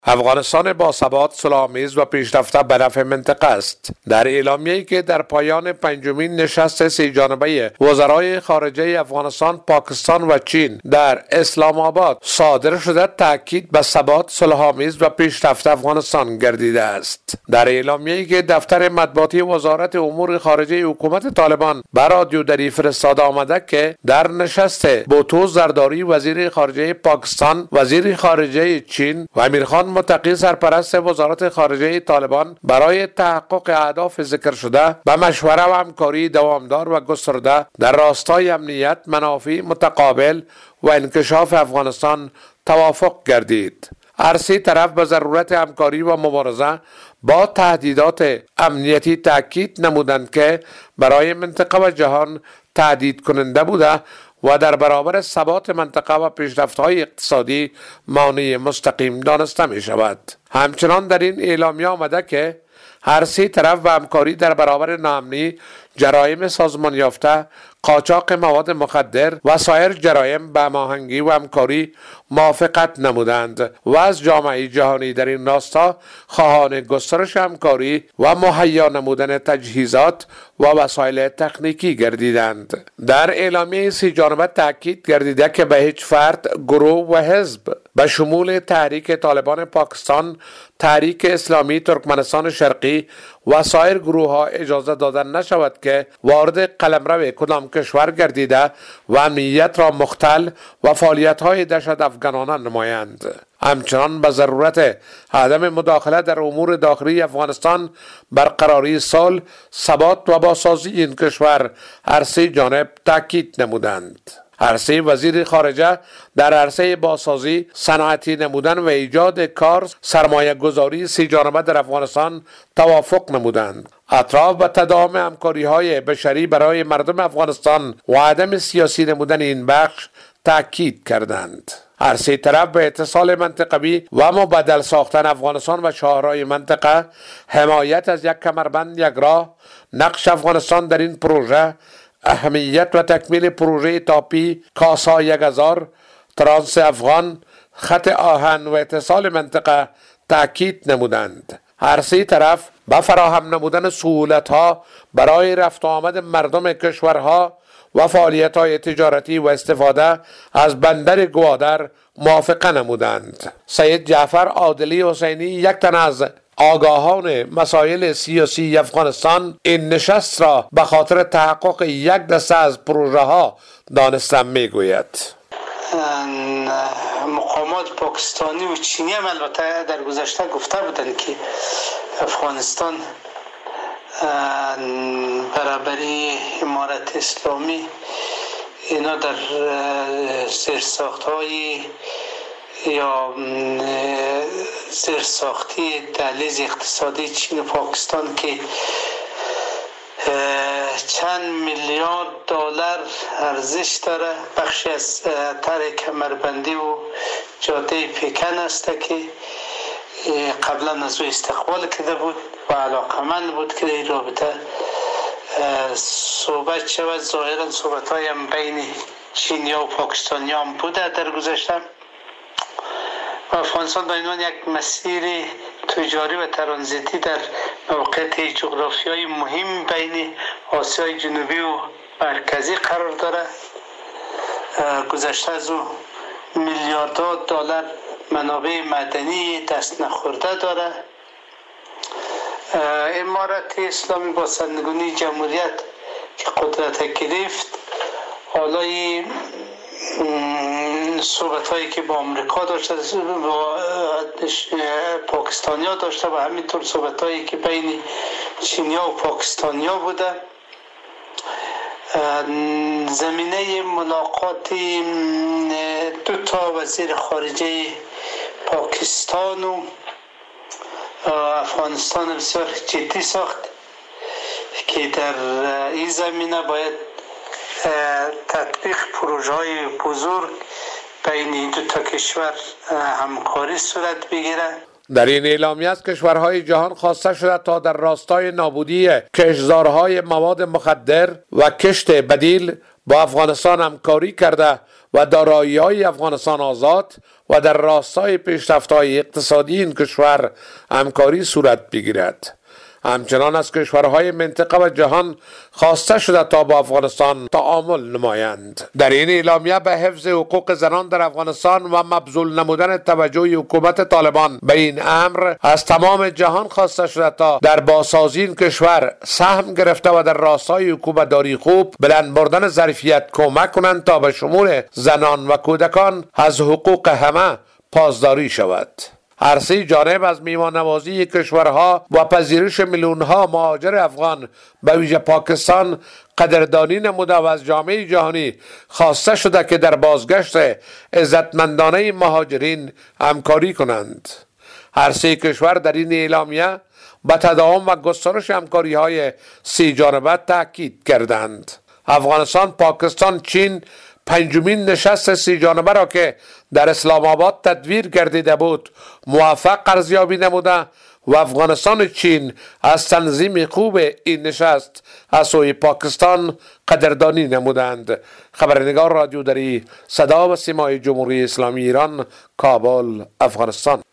افغانستان با ثبات، صلح‌آمیز و پیشرفته به نفع منطقه است. در اعلامیه‌ای که در پایان پنجمین نشست سی جانبه وزرای خارجه افغانستان، پاکستان و چین در اسلام آباد صادر شده، تاکید به ثبات، صلح‌آمیز و پیشرفته افغانستان گردیده است. در اعلامیه‌ای که دفتر مطبوعاتی وزارت امور خارجه حکومت طالبان به رادیو دری فرستاده آمده که در نشست بوتو زرداری وزیر خارجه پاکستان، وزیر خارجه چین و امیرخان متقی سرپرست وزارت خارجه طالبان برای تحقق اهداف ذکر شده به مشوره و همکاری دوامدار و گسترده در راستای امنیت، منافع متقابل و انکشاف افغانستان توافق گردید. هر سه طرف به ضرورت همکاری و مبارزه با تهدیدات امنیتی تاکید نمودند که برای منطقه و جهان تهدید کننده بوده و در برابر ثبات منطقه و پیشرفت‌های اقتصادی مانع مستقیم دانسته می شود. همچنان در این اعلامیه آمده که هر سه طرف و همکاری در برابر ناامنی، جرایم سازمان یافته، قاچاق مواد مخدر و سایر جرایم به هماهنگی و همکاری موافقت نمودند و از جامعه جهانی در این راستا خواهان گسترش همکاری و مهیا نمودن تجهیزات و وسایل تکنیکی گردیدند. در اعلامیه سی جانبه تاکید گردیده که به هیچ فرد، گروه و حزب به شمول تحریک طالبان پاکستان، تحریک اسلامی ترکمنستان شرقی و سایر گروه ها اجازه دادن نشود که وارد قلمرو کدام کشور گردیده و امنیت را مختل و فعالیت های دهشت افغانانه نمایند. همچنان به ضرورت عدم مداخله در امور داخلی افغانستان، برقراری صلح، ثبات و بازسازی این کشور هر سه جانب تاکید نمودند. هر سه وزیر خارجه در عرصه بازسازی، صنعتی نمودن و ایجاد کار، سرمایه گذاری سی جانبه در افغانستان توافق نمودند. اطراف به تداوم همکاری های بشری برای مردم افغانستان و عدم سیاسی نمودن این بخش تاکید کردند. هر سه طرف به اتصال منطقوی و مبادل ساختن افغانستان و شاهرای منطقه، حمایت از یک کمربند یک راه، نقش افغانستان در این پروژه، اهمیت و تکمیل پروژه تاپی کاسا 1000، ترانس افغان، خط آهن و اتصال منطقه تاکید نمودند. هر سه طرف به فراهم نمودن سهولت‌ها برای رفت و آمد مردم کشورها و فعالیت‌های تجارتی و استفاده از بندر گوادر موافقه نمودند. سید جعفر عادلی حسینی، یک تن از آگاهان مسائل سیاسی افغانستان، این نشست را به خاطر تحقق یک دسته از پروژه ها دانستم میگوید. مقامات پاکستانی و چینی هم البته در گذشته گفته بودند که افغانستان برابری امارت اسلامی اینا در زیرساخت‌های یا زیرساختی دهلیز اقتصادی چین و پاکستان که چند میلیارد دلار ارزش داره، بخشی از طرح کمربندی و جاده پیکن است که قبلا از او استقبال کرده بود و علاقمند بود که این رابطه صحبت شود. ظاهرا صحبت های هم بین چینی و پاکستانی هم بوده در گذشته و افغانستان به عنوان یک مسیر تجاری و ترانزیتی در موقعیت جغرافیایی مهم بین آسیای جنوبی و مرکزی قرار داره. گذشته از او میلیاردها دلار منابع معدنی دست نخورده داره. امارت اسلامی با سرنگونی جمهوریت که قدرت گرفت، حالا صحبت هایی که با امریکا داشته، با پاکستانی ها داشته و همینطور صحبت هایی که بین چینی ها و پاکستانی ها بوده. زمینه ملاقات دو تا وزیر خارجه پاکستان و افغانستان بسیار جدی ساخت که در این زمینه باید تطبیق پروژه های بزرگ بین این دو تا کشور همکاری صورت بگیره. در این اعلامیه از کشورهای جهان خواسته شده تا در راستای نابودی کشتزارهای مواد مخدر و کشت بدیل با افغانستان همکاری کرده و دارایی‌های افغانستان آزاد و در راستای پیشرفت‌های اقتصادی این کشور همکاری صورت بگیرد. همچنان از کشورهای منطقه و جهان خواسته شده تا با افغانستان تعامل نمایند. در این اعلامیه به حفظ حقوق زنان در افغانستان و مبذول نمودن توجه حکومت طالبان به این امر از تمام جهان خواسته شده تا در بازسازی این کشور سهم گرفته و در راستای حکومتداری خوب بلند بردن ظرفیت کمک کنند تا به شمول زنان و کودکان از حقوق همه پاسداری شود. هر سه جانب از میهمان نوازی کشورها و پذیرش میلیون‌ها مهاجر افغان به ویژه پاکستان قدردانی نموده و از جامعه جهانی خواسته شده که در بازگشت عزتمندانه مهاجرین همکاری کنند. هر سه کشور در این اعلامیه به تداوم و گسترش همکاری‌های سه جانبه تاکید کردند. افغانستان، پاکستان، چین پنجمین نشست سی جانبه را که در اسلام آباد تدبیر گردیده بود موفق ارزیابی نموده و افغانستان و چین از تنظیم خوب این نشست از سوی پاکستان قدردانی نمودند. خبرنگار رادیو دری صدا و سیمای جمهوری اسلامی ایران، کابل، افغانستان.